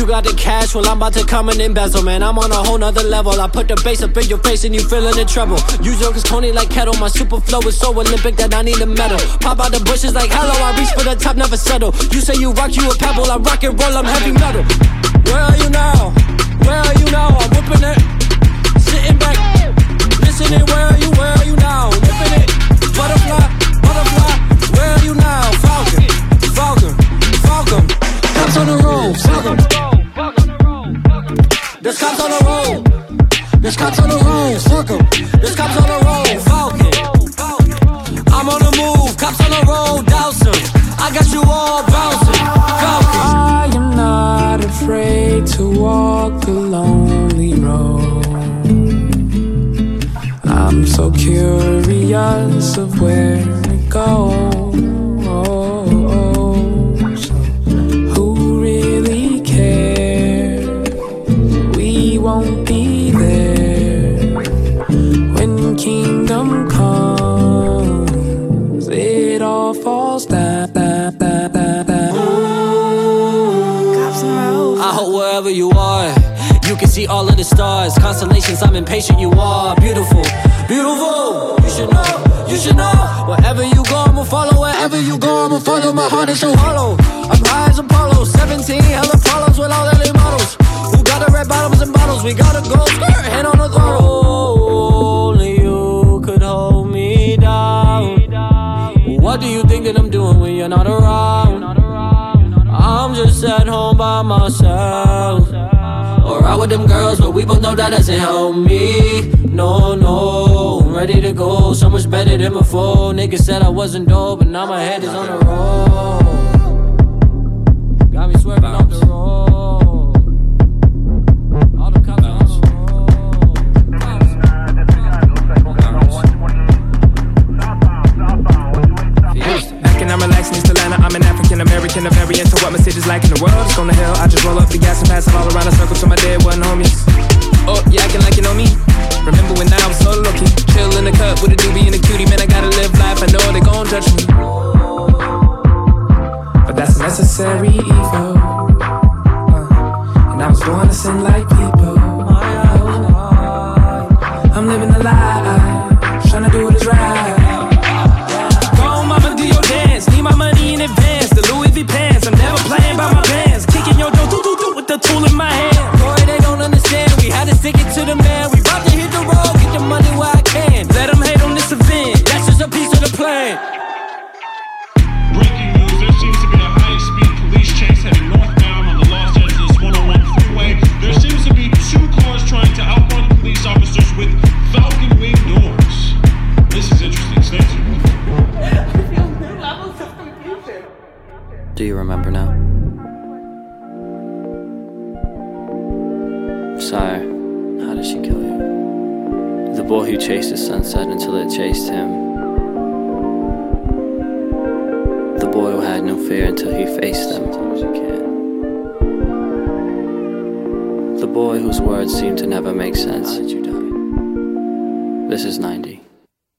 You got the cash, well I'm about to come and embezzle, man. I'm on a whole nother level. I put the bass up in your face and you feeling the trouble. You jokers Coney like kettle. My super flow is so Olympic that I need a medal. Pop out the bushes like hello. I reach for the top, never settle. You say you rock, you a pebble. I rock and roll, I'm heavy metal. Where are you now? Where are you now? I'm whipping it, sitting back, listening. Where are you now? Whipping it, butterfly, butterfly. Where are you now? Falcon, falcon, falcon. Cops on the road, falcon. There's cops on the road. There's cops on the road, falcon. There's cops on the road, falcon. I'm on the move, cops on the road, Dawson. I got you all bouncing, falcon. I am not afraid to walk the lonely road. I'm so curious of where it goes. So who really cares? We won't be there when kingdom comes. It all falls down. I hope wherever you are, you can see all of the stars. Constellations, I'm impatient, you are beautiful, beautiful. You should know, you should know. Wherever you go, I'ma follow. Wherever you go, I'ma follow. My heart is so hollow. I'm high as Apollo. 17 hella follows with all LA models. Who got the red bottoms and bottles? We gotta go skirt, hand on the throttle. Only you could hold me down. What do you think that I'm doing when you're not around? I'm just at home by myself, or out with them girls, but we both know that doesn't help me. No, no, I'm ready to go, so much better than before. Niggas said I wasn't dope, but now my head is on the road. Got me swerving off the road. All the cops are on the road. Back and I'm relaxing East Atlanta. I'm an African American, a variant to what my city's like in the world. It's going to hell. I just roll up the gas and pass it all around a circle to my dead one homies. Oh, yeah, acting like you know me. Remember when I was so lucky, chill in the cup with a doobie and a cutie. Man, I gotta live life. I know they gon' judge me, but that's a necessary evil. And I was born to sin like people. I'm living a lie, trying to do what is right. Need my money in advance, the Louis V pants. I'm never playing by my bands. Kicking your door, do with the tool in my hand. Boy, they don't understand. We had to stick it to the man. We about to hit the road, get the money where I can. Let them hate on this event. That's just a piece of the plan. Breaking news, there seems to be a high-speed police chase heading northbound on the Los Angeles 101 freeway. There seems to be two cars trying to outrun police officers with Falcon Wing doors. This is interesting. Stay tuned. Do you remember now? Sire, how did she kill you? The boy who chased the sunset until it chased him. The boy who had no fear until he faced them. The boy whose words seemed to never make sense. How did you die? This is 90.